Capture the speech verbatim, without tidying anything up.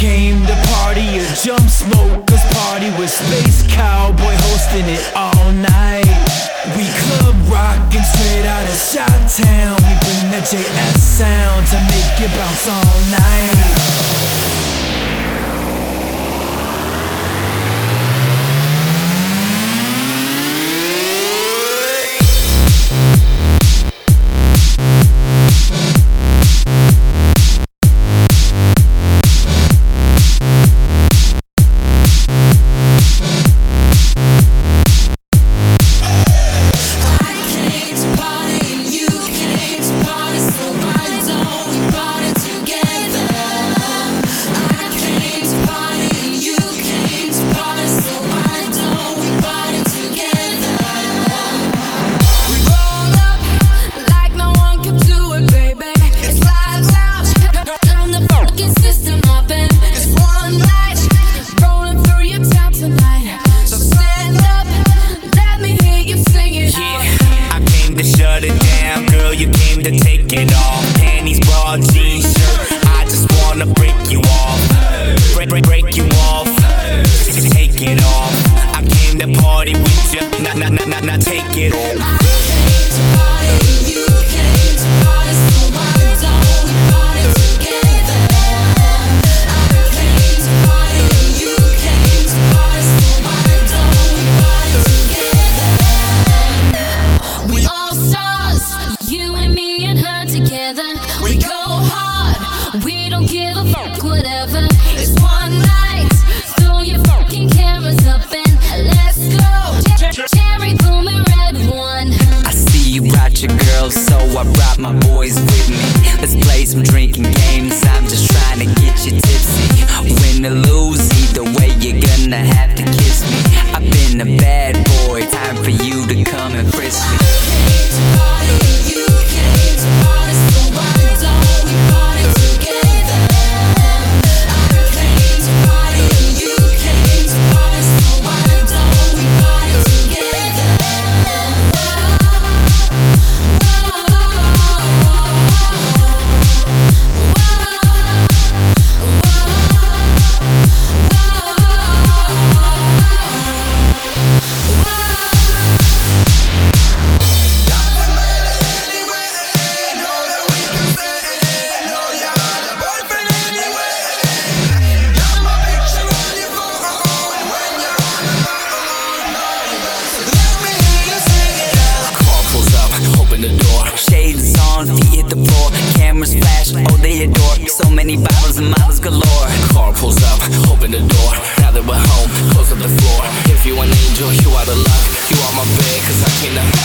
came to party, a jump smokers party with Space Cowboy hosting it all night. We club rockin' straight out of Chi-Town. We bring that J S sound to make it bounce all night. You came to take it off. Panties, bra, jeans, shirt. I just wanna break you off. Break, break, break you off. Take it off. I came to party with you. Not, not, not, not, not take it off. I came to party, you came to party, so why don't we party together? I came to party, you came to party, so why don't we party together? We all stars. You and me and her together. We go hard. We don't give a fuck, whatever. It's one night. Throw your fucking cameras up and let's go. Cherry boom and red one. I see you brought your girls, so I brought my boys with me. Let's play some drinking games. I'm just trying to get you tipsy. Win or lose, either way you're gonna have to kiss me. I've been a bad boy. Time for you to come and frisk me. Shades on, feet hit the floor, cameras flash, oh they adore. So many bottles and models galore. Car pulls up, open the door. Now that we're home, close up the floor. If you an angel, you out of luck. You on my bed, cause I came to